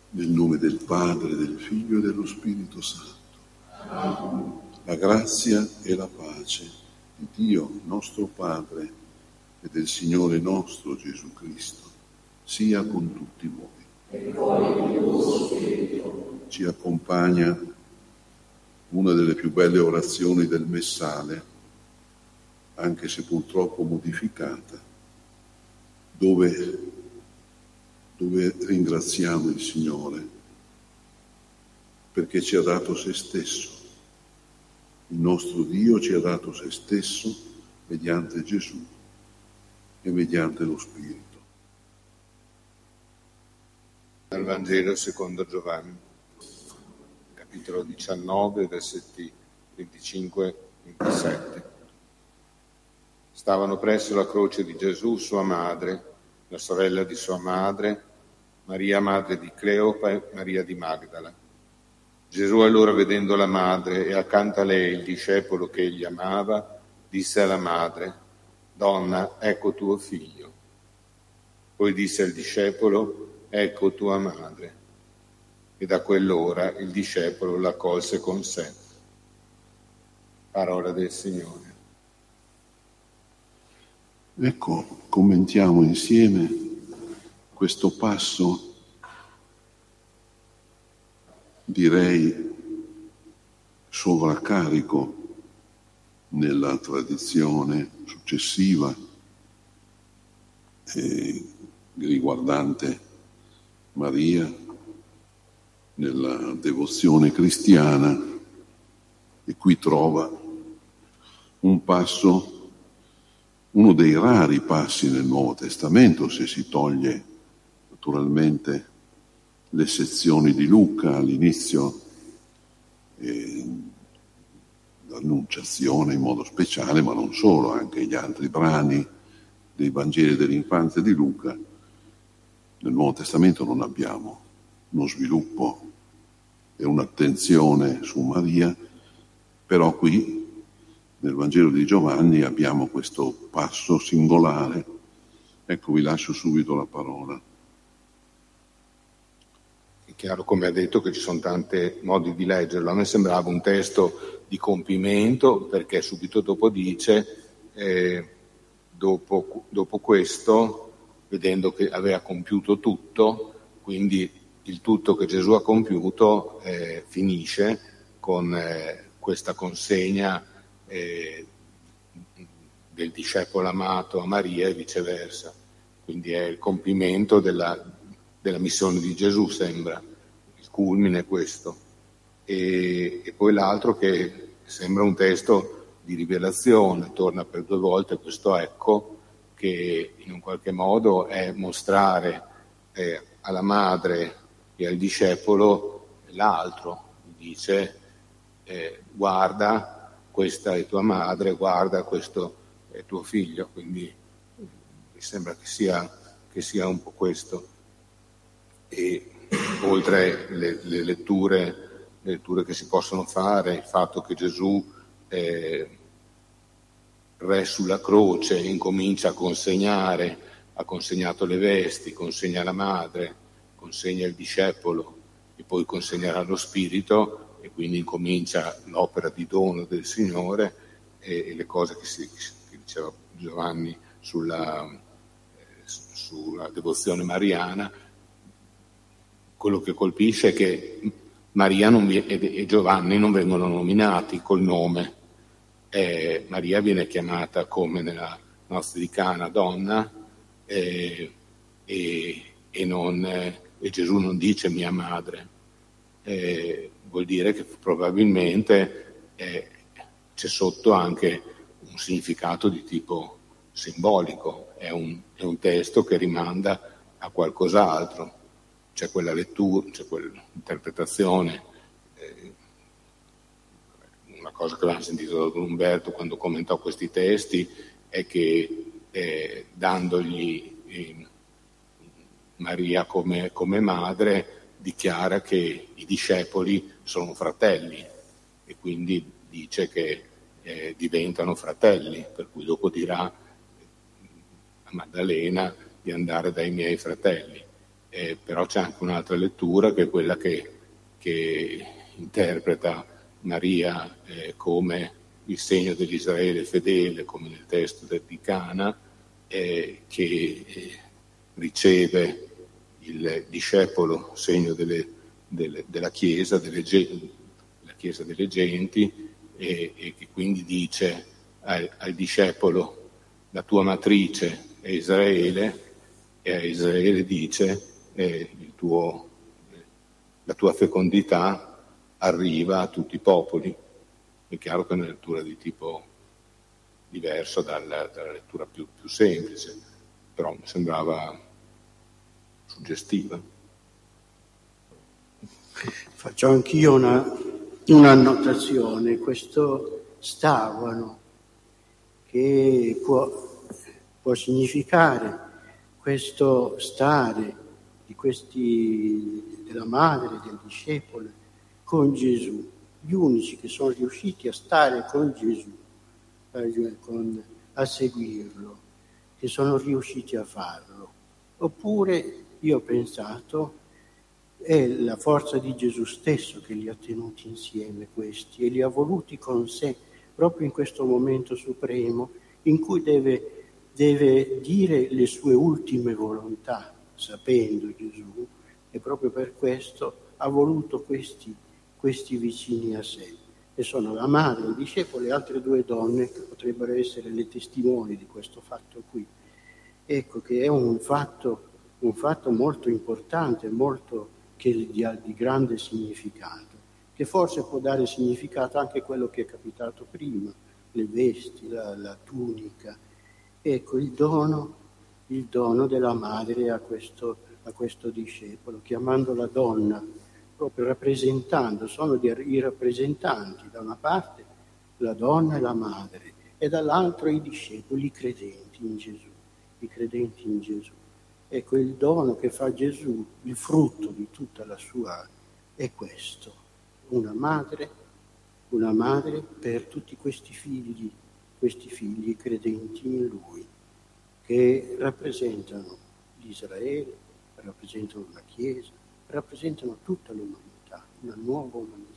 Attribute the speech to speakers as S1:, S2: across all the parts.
S1: Nel nome del Padre, del Figlio e dello Spirito Santo. La grazia e la pace di Dio nostro Padre e del Signore nostro Gesù Cristo sia con tutti voi.
S2: E con il tuo spirito.
S1: Ci accompagna una delle più belle orazioni del Messale, anche se purtroppo modificata, dove ringraziamo il Signore perché ci ha dato se stesso. Il nostro Dio ci ha dato se stesso mediante Gesù e mediante lo Spirito.
S3: Dal Vangelo secondo Giovanni, capitolo 19, versetti 25-27. Stavano presso la croce di Gesù sua madre, la sorella di sua madre, Maria madre di Cleopa e Maria di Magdala. Gesù allora, vedendo la madre e accanto a lei il discepolo che egli amava, disse alla madre: «Donna, ecco tuo figlio». Poi disse al discepolo: «Ecco tua madre». E da quell'ora il discepolo l'accolse con sé. Parola del Signore.
S1: Ecco, commentiamo insieme questo passo, direi sovraccarico nella tradizione successiva riguardante Maria, nella devozione cristiana, e qui trova un passo, uno dei rari passi nel Nuovo Testamento, se si toglie naturalmente le sezioni di Luca all'inizio, l'Annunciazione in modo speciale, ma non solo, anche gli altri brani dei Vangeli dell'infanzia di Luca. Nel Nuovo Testamento non abbiamo uno sviluppo e un'attenzione su Maria, però qui nel Vangelo di Giovanni abbiamo questo passo singolare. Ecco, vi lascio subito la parola.
S3: È chiaro, come ha detto, che ci sono tanti modi di leggerlo. A me sembrava un testo di compimento, perché subito dopo dice, dopo questo, vedendo che aveva compiuto tutto, quindi il tutto che Gesù ha compiuto finisce con questa consegna del discepolo amato a Maria e viceversa. Quindi è il compimento della missione di Gesù, sembra il culmine questo. E poi l'altro, che sembra un testo di rivelazione, torna per 2 volte questo ecco, che in un qualche modo è mostrare alla madre e al discepolo l'altro. Dice: guarda, questa è tua madre, guarda, questo è tuo figlio. Quindi mi sembra che sia un po' questo. E oltre le letture che si possono fare, il fatto che Gesù re sulla croce incomincia a consegnare, ha consegnato le vesti, consegna la madre, consegna il discepolo e poi consegnerà lo Spirito, e quindi incomincia l'opera di dono del Signore, e le cose che diceva Giovanni sulla devozione mariana. Quello che colpisce è che Maria e Giovanni non vengono nominati col nome. Maria viene chiamata, come nella Nostra donna, e Gesù non dice mia madre. Vuol dire che probabilmente c'è sotto anche un significato di tipo simbolico, è un testo che rimanda a qualcos'altro. C'è quella lettura, c'è quell'interpretazione. Una cosa che avevamo sentito da Don Umberto quando commentò questi testi è che dandogli Maria come madre, dichiara che i discepoli sono fratelli, e quindi dice che diventano fratelli, per cui dopo dirà a Maddalena di andare dai miei fratelli. però c'è anche un'altra lettura che è quella che interpreta Maria come il segno dell'Israele fedele, come nel testo di Cana, che riceve il discepolo, segno della Chiesa, la Chiesa delle genti, e che quindi dice al discepolo: la tua matrice è Israele, e a Israele dice la tua fecondità arriva a tutti i popoli. È chiaro che è una lettura di tipo diverso dalla lettura più semplice, però mi sembrava suggestiva.
S4: Faccio anch'io una annotazione. Questo stavano, che può significare questo stare della madre, del discepolo, con Gesù, gli unici che sono riusciti a stare con Gesù, a seguirlo, che sono riusciti a farlo. Oppure io ho pensato, è la forza di Gesù stesso che li ha tenuti insieme questi e li ha voluti con sé, proprio in questo momento supremo in cui deve dire le sue ultime volontà, sapendo Gesù, e proprio per questo ha voluto questi vicini a sé, e sono la madre, il discepolo e altre due donne che potrebbero essere le testimoni di questo fatto qui. Ecco che è un fatto molto importante, molto di grande significato, che forse può dare significato anche a quello che è capitato prima, le vesti, la tunica. Ecco il dono della madre a questo discepolo, chiamandola donna, proprio rappresentando, sono i rappresentanti, da una parte la donna e la madre, e dall'altro i discepoli, i credenti in Gesù. Ecco, il dono che fa Gesù, il frutto di tutta la sua, è questo: una madre per tutti questi figli credenti in Lui, che rappresentano l'Israele, rappresentano la Chiesa, rappresentano tutta l'umanità, una nuova umanità.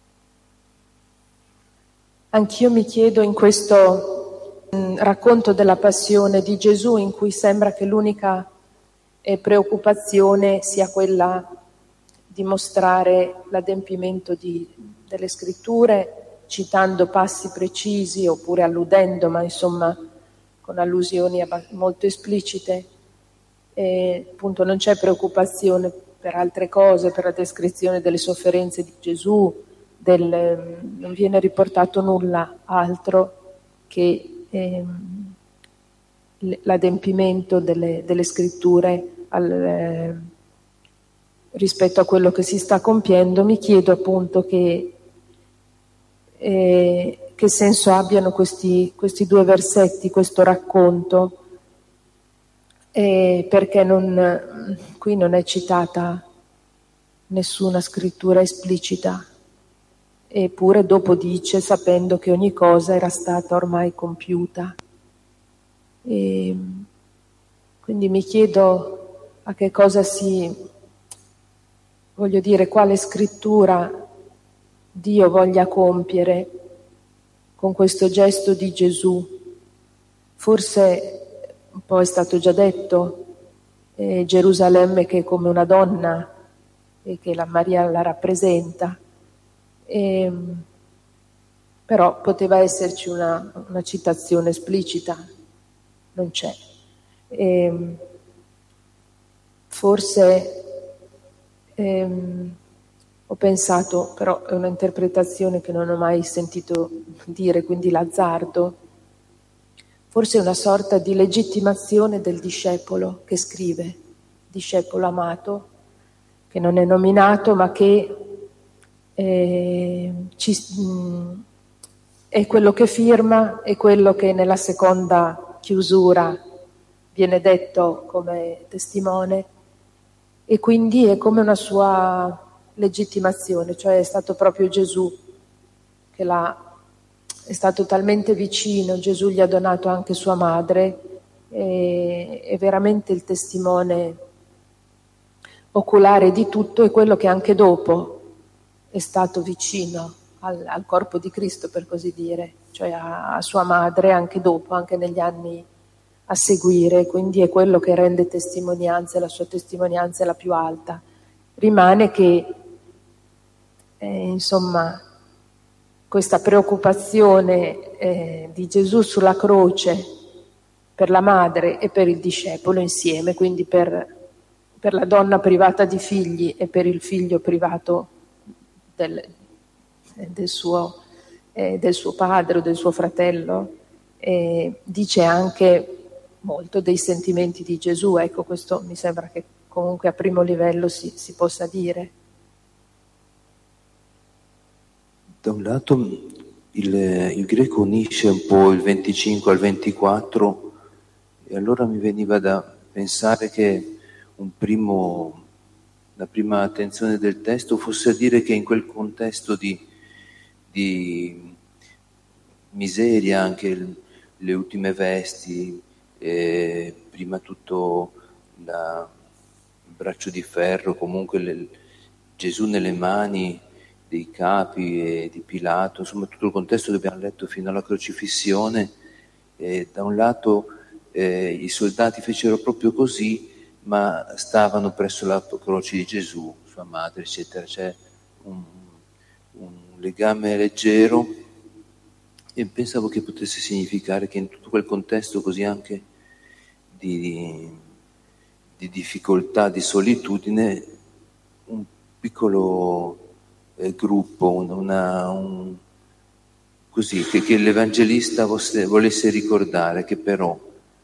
S5: Anch'io mi chiedo, in questo racconto della passione di Gesù, in cui sembra che l'unica preoccupazione sia quella di mostrare l'adempimento delle scritture, citando passi precisi oppure alludendo, ma insomma con allusioni molto esplicite, e appunto non c'è preoccupazione per altre cose, per la descrizione delle sofferenze di Gesù, non viene riportato nulla altro che l'adempimento delle scritture rispetto a quello che si sta compiendo. Mi chiedo appunto che senso abbiano questi due versetti, questo racconto, perché qui non è citata nessuna scrittura esplicita, eppure dopo dice: sapendo che ogni cosa era stata ormai compiuta. E quindi mi chiedo a che cosa quale scrittura Dio voglia compiere con questo gesto di Gesù. Forse un po' è stato già detto, Gerusalemme che è come una donna e che la Maria la rappresenta, però poteva esserci una citazione esplicita, non c'è. Forse ho pensato, però è un'interpretazione che non ho mai sentito dire, quindi l'azzardo, forse è una sorta di legittimazione del discepolo che scrive, discepolo amato, che non è nominato ma che è quello che firma, è quello che nella seconda chiusura viene detto come testimone, e quindi è come una sua legittimazione, cioè è stato proprio Gesù che è stato talmente vicino, Gesù gli ha donato anche sua madre, è veramente il testimone oculare di tutto, è quello che anche dopo è stato vicino al corpo di Cristo, per così dire, cioè a sua madre anche dopo, anche negli anni a seguire, quindi è quello che rende testimonianza, la sua testimonianza è la più alta. Rimane che, insomma, questa preoccupazione di Gesù sulla croce per la madre e per il discepolo insieme, quindi per la donna privata di figli e per il figlio privato del suo padre o del suo fratello, dice anche molto dei sentimenti di Gesù. Ecco, questo mi sembra che comunque a primo livello si possa dire.
S6: Da un lato il greco unisce un po' il 25 al 24 e allora mi veniva da pensare che la prima attenzione del testo fosse a dire che in quel contesto di miseria, anche le ultime vesti, prima tutto il braccio di ferro, comunque Gesù nelle mani dei capi e di Pilato, insomma tutto il contesto che abbiamo letto fino alla crocifissione, da un lato i soldati fecero proprio così, ma stavano presso la croce di Gesù, sua madre, eccetera. C'è un legame leggero e pensavo che potesse significare che in tutto quel contesto così anche di difficoltà, di solitudine, un piccolo gruppo, così, che l'Evangelista volesse ricordare che però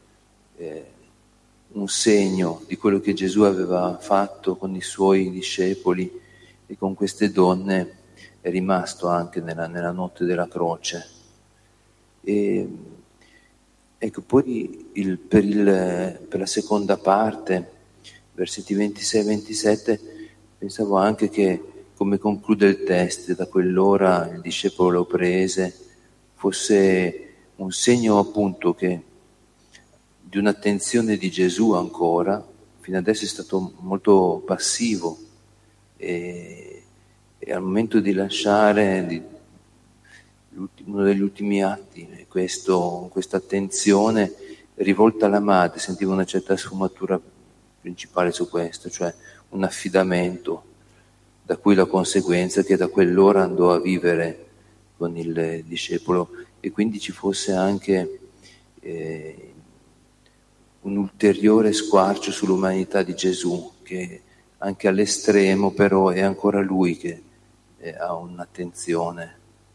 S6: un segno di quello che Gesù aveva fatto con i suoi discepoli e con queste donne è rimasto anche nella notte della croce. E ecco, poi per la seconda parte, versetti 26 e 27, pensavo anche che, come conclude il testo, da quell'ora il discepolo lo prese, fosse un segno appunto di un'attenzione di Gesù ancora. Fino adesso è stato molto passivo e al momento di lasciare uno degli ultimi atti, questa attenzione rivolta alla madre, sentivo una certa sfumatura principale su questo, cioè un affidamento, da cui la conseguenza che da quell'ora andò a vivere con il discepolo, e quindi ci fosse anche un ulteriore squarcio sull'umanità di Gesù, che anche all'estremo però è ancora lui che ha un'attenzione.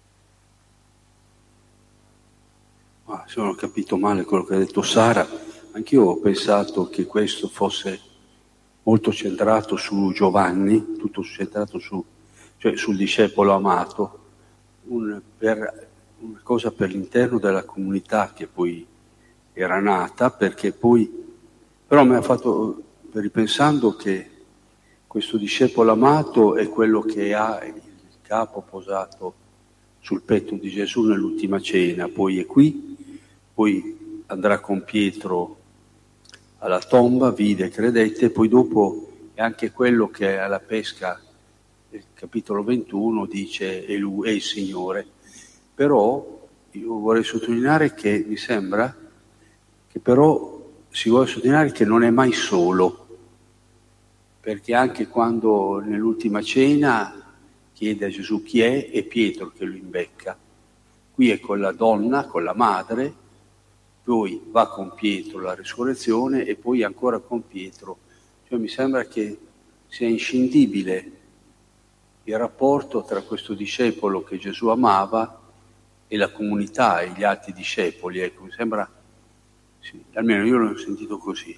S7: Se non ho capito male quello che ha detto Sara, anch'io ho pensato che questo fosse molto centrato su Giovanni, tutto centrato sul discepolo amato, una cosa per l'interno della comunità che poi era nata, però mi ha fatto, ripensando, che questo discepolo amato è quello che ha il capo posato sul petto di Gesù nell'ultima cena, poi è qui, poi andrà con Pietro alla tomba, vide, credette, e poi dopo è anche quello che alla pesca, nel capitolo 21, dice è lui, è il Signore. Però io vorrei sottolineare che mi sembra che però si vuole sottolineare che non è mai solo, perché anche quando nell'ultima cena chiede a Gesù chi è Pietro che lo imbecca. Qui è con la donna, con la madre, poi va con Pietro alla risurrezione e poi ancora con Pietro. Cioè mi sembra che sia inscindibile il rapporto tra questo discepolo che Gesù amava e la comunità e gli altri discepoli. Ecco, mi sembra, sì, almeno io l'ho sentito così.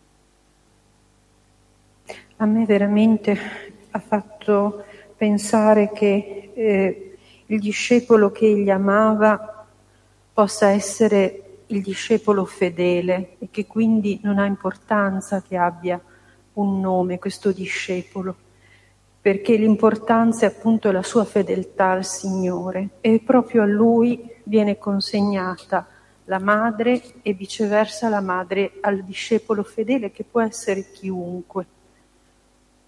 S8: A me veramente ha fatto pensare che il discepolo che egli amava possa essere il discepolo fedele e che quindi non ha importanza che abbia un nome questo discepolo, perché l'importanza è appunto la sua fedeltà al Signore, e proprio a lui viene consegnata la madre e viceversa la madre al discepolo fedele, che può essere chiunque.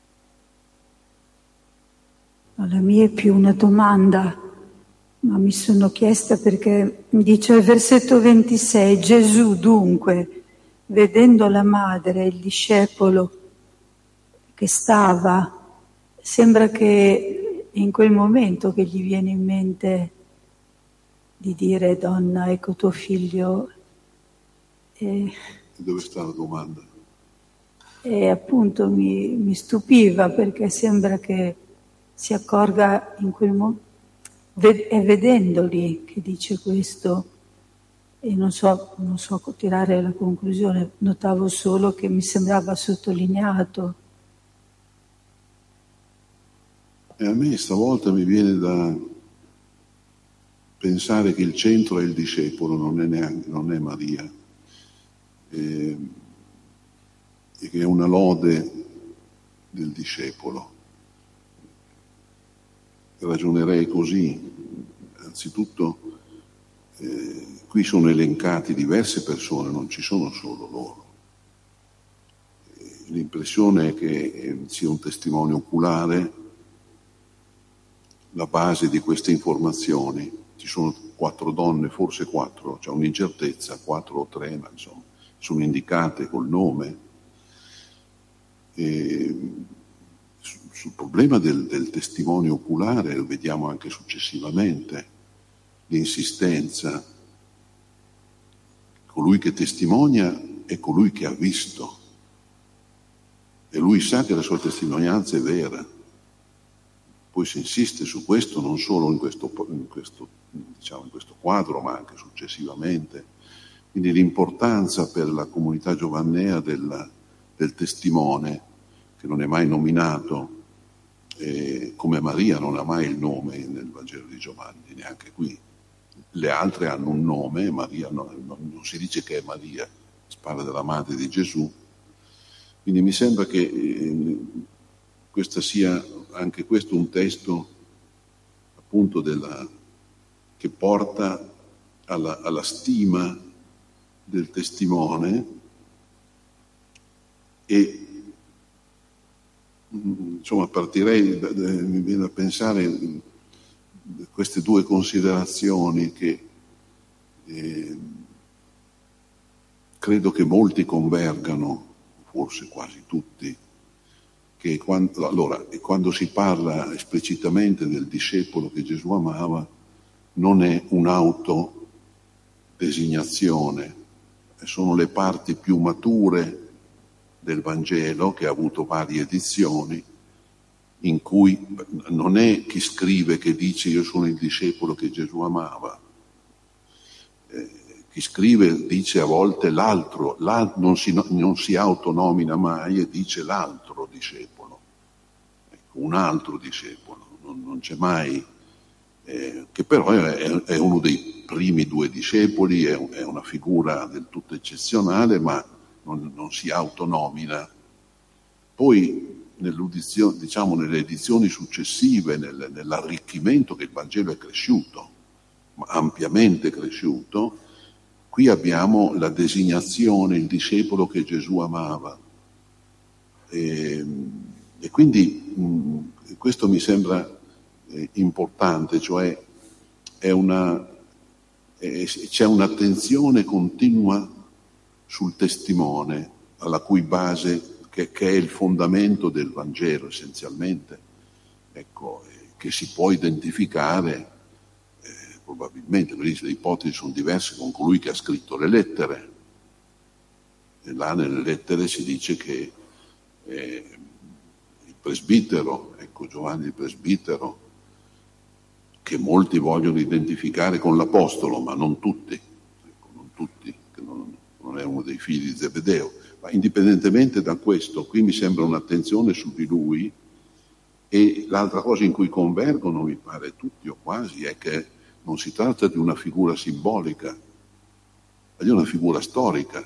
S9: La mia è più una domanda, ma mi sono chiesta perché dice al versetto 26, Gesù dunque, vedendo la madre e il discepolo che stava, sembra che in quel momento che gli viene in mente di dire, donna, ecco tuo figlio.
S1: E dove sta la domanda?
S9: E appunto mi stupiva perché sembra che si accorga in quel momento, è vedendoli che dice questo, e non so tirare la conclusione, notavo solo che mi sembrava sottolineato.
S1: E a me stavolta mi viene da pensare che il centro è il discepolo, non è Maria, e che è una lode del discepolo. Ragionerei così. Anzitutto qui sono elencati diverse persone, non ci sono solo loro. L'impressione è che sia un testimone oculare la base di queste informazioni. Ci sono 4 donne, forse 4, c'è un'incertezza, 4 o 3, ma insomma sono indicate col nome. Sul problema del testimone oculare lo vediamo anche successivamente, l'insistenza. Colui che testimonia è colui che ha visto e lui sa che la sua testimonianza è vera. Poi si insiste su questo non solo in questo quadro, ma anche successivamente. Quindi l'importanza per la comunità giovannea del testimone, che non è mai nominato, come Maria non ha mai il nome nel Vangelo di Giovanni, neanche qui. Le altre hanno un nome, Maria non si dice che è Maria, si parla della madre di Gesù. Quindi mi sembra che questa sia anche questo un testo appunto che porta alla stima del testimone e insomma partirei, mi viene da pensare queste 2 considerazioni che credo che molti convergano, forse quasi tutti, che quando si parla esplicitamente del discepolo che Gesù amava, non è un'autodesignazione, sono le parti più mature del Vangelo, che ha avuto varie edizioni, in cui non è chi scrive che dice io sono il discepolo che Gesù amava. Chi scrive dice a volte l'altro, non si autonomina mai e dice l'altro discepolo. Ecco, un altro discepolo, non c'è mai, che però è uno dei primi 2 discepoli, è una figura del tutto eccezionale, ma non si autonomina. Poi nelle edizioni successive, nell'arricchimento che il Vangelo è cresciuto, ampiamente cresciuto, qui abbiamo la designazione, il discepolo che Gesù amava. E quindi questo mi sembra importante, cioè c'è un'attenzione continua sul testimone, alla cui base, che è il fondamento del Vangelo essenzialmente, ecco, che si può identificare probabilmente, perché le ipotesi sono diverse, con colui che ha scritto le lettere. E là nelle lettere si dice che il presbitero, ecco Giovanni il presbitero, che molti vogliono identificare con l'apostolo, ma non tutti, ecco, non tutti, che non è uno dei figli di Zebedeo. Ma indipendentemente da questo, qui mi sembra un'attenzione su di lui. E l'altra cosa in cui convergono, mi pare tutti o quasi, è che non si tratta di una figura simbolica, ma di una figura storica.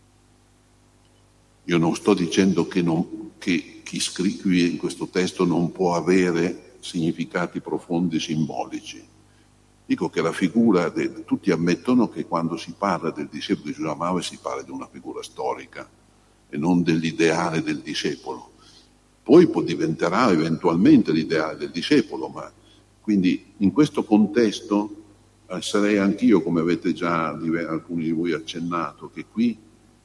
S1: Io non sto dicendo che chi scrive in questo testo non può avere significati profondi simbolici. Dico che la figura, tutti ammettono che quando si parla del discepolo di Gesù amava si parla di una figura storica e non dell'ideale del discepolo. Poi diventerà eventualmente l'ideale del discepolo, ma quindi in questo contesto sarei anch'io, come avete già alcuni di voi accennato, che qui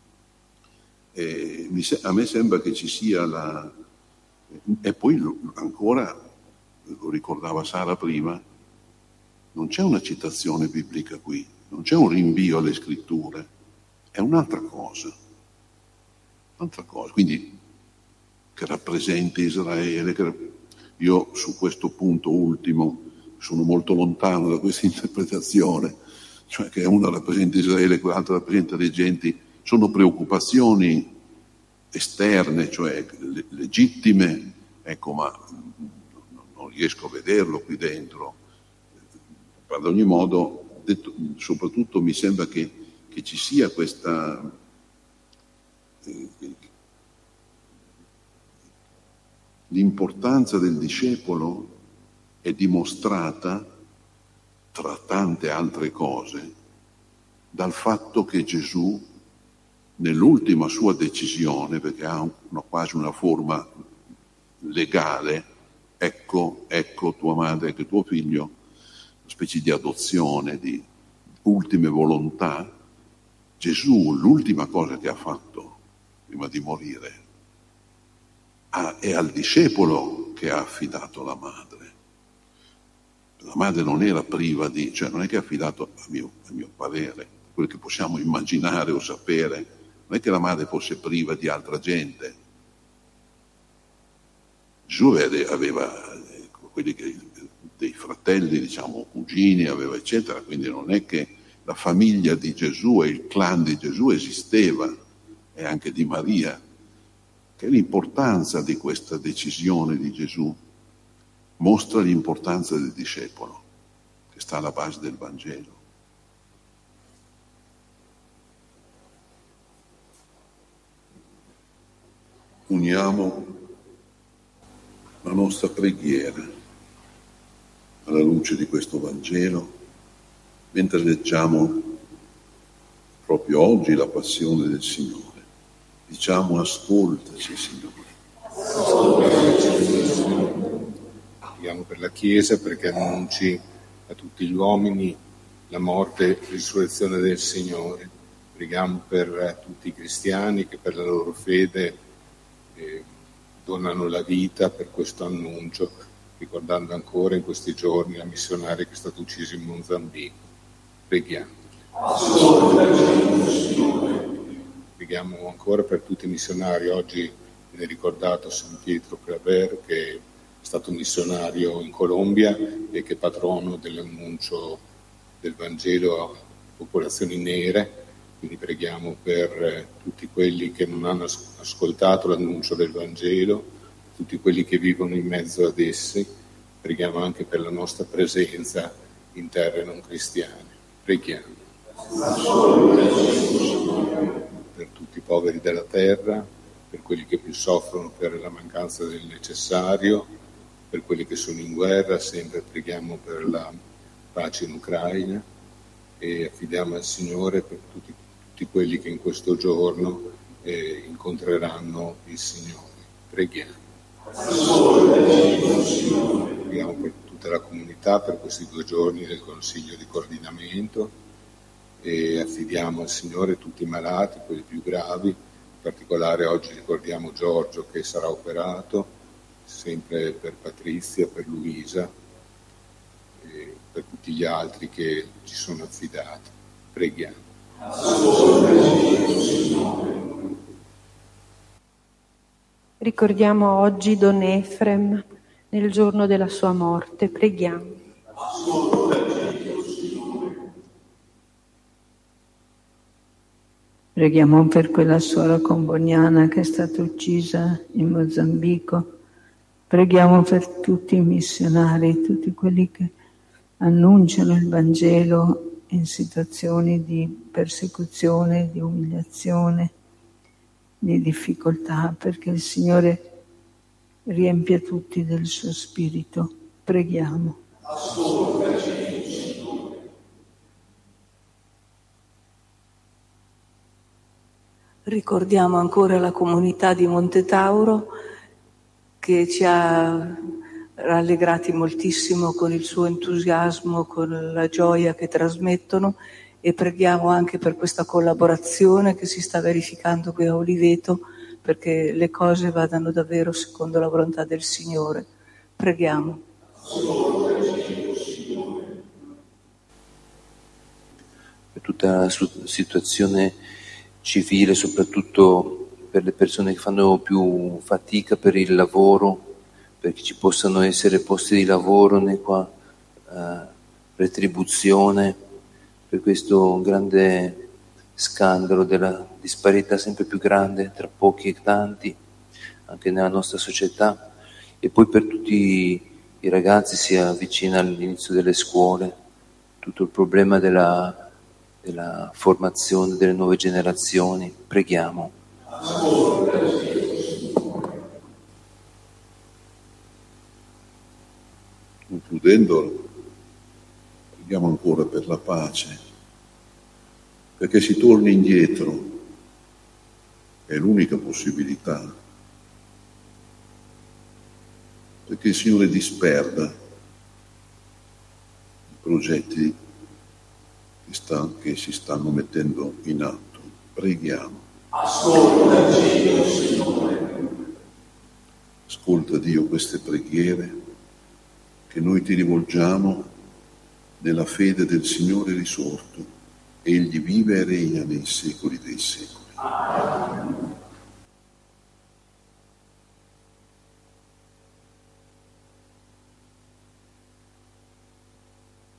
S1: a me sembra che ci sia e poi ancora, lo ricordava Sara prima, non c'è una citazione biblica qui, non c'è un rinvio alle scritture, è un'altra cosa. Quindi che rappresenti Israele. Io su questo punto ultimo sono molto lontano da questa interpretazione, cioè che una rappresenta Israele e quell'altra rappresenta le genti. Sono preoccupazioni esterne, cioè legittime, ecco, ma non riesco a vederlo qui dentro. Ad ogni modo, soprattutto mi sembra che ci sia questa l'importanza del discepolo è dimostrata, tra tante altre cose, dal fatto che Gesù, nell'ultima sua decisione, perché ha quasi una forma legale, ecco tua madre, ecco tuo figlio, una specie di adozione, di ultime volontà, Gesù, l'ultima cosa che ha fatto prima di morire, è al discepolo che ha affidato la madre. La madre non era priva cioè non è che ha affidato, a mio parere, quello che possiamo immaginare o sapere, non è che la madre fosse priva di altra gente. Gesù aveva quelli dei fratelli, diciamo, cugini, aveva eccetera, quindi non è che la famiglia di Gesù e il clan di Gesù esisteva, e anche di Maria, che l'importanza di questa decisione di Gesù mostra l'importanza del discepolo, che sta alla base del Vangelo. Uniamo la nostra preghiera alla luce di questo Vangelo, mentre leggiamo proprio oggi la passione del Signore. Diciamo: ascoltaci, Signore.
S3: Preghiamo per la Chiesa perché annunci a tutti gli uomini la morte e risurrezione del Signore. Preghiamo per tutti i cristiani che per la loro fede donano la vita per questo annuncio, ricordando ancora in questi giorni la missionaria che è stata uccisa in Mozambico. Preghiamo. Preghiamo ancora per tutti i missionari. Oggi viene ricordato San Pietro Claver, che è stato missionario in Colombia e che è patrono dell'annuncio del Vangelo a popolazioni nere. Quindi preghiamo per tutti quelli che non hanno ascoltato l'annuncio del Vangelo, tutti quelli che vivono in mezzo ad essi. Preghiamo anche per la nostra presenza in terre non cristiane. Preghiamo. Per tutti i poveri della terra, per quelli che più soffrono per la mancanza del necessario, per quelli che sono in guerra, sempre preghiamo per la pace in Ucraina e affidiamo al Signore per tutti quelli che in questo giorno incontreranno il Signore. Preghiamo. Preghiamo per tutta la comunità per questi 2 giorni del Consiglio di coordinamento e affidiamo al Signore tutti i malati, quelli più gravi. In particolare oggi ricordiamo Giorgio che sarà operato, sempre per Patrizia, per Luisa e per tutti gli altri che ci sono affidati. Preghiamo.
S8: Ricordiamo oggi Don Efrem nel giorno della sua morte. Preghiamo.
S9: Preghiamo per quella suora comboniana che è stata uccisa in Mozambico. Preghiamo per tutti i missionari, tutti quelli che annunciano il Vangelo in situazioni di persecuzione, di umiliazione, di difficoltà, perché il Signore riempie tutti del suo Spirito. Preghiamo.
S10: Ricordiamo ancora la comunità di Monte Tauro che ci ha rallegrati moltissimo con il suo entusiasmo, con la gioia che trasmettono, e preghiamo anche per questa collaborazione che si sta verificando qui a Oliveto, perché le cose vadano davvero secondo la volontà del Signore. Preghiamo.
S6: Per tutta la situazione civile, soprattutto per le persone che fanno più fatica per il lavoro, perché ci possano essere posti di lavoro né qua retribuzione, per questo grande scandalo della disparità sempre più grande tra pochi e tanti, anche nella nostra società, e poi per tutti i ragazzi si avvicina all'inizio delle scuole, tutto il problema della formazione delle nuove generazioni. Preghiamo.
S1: Concludendo, preghiamo ancora per la pace, perché si torni indietro, è l'unica possibilità, perché il Signore disperda i progetti che si stanno mettendo in atto. Preghiamo.
S2: Ascoltaci, Signore.
S1: Ascolta, Dio, queste preghiere che noi ti rivolgiamo nella fede del Signore risorto. Egli vive e regna nei secoli dei secoli.
S2: Amen.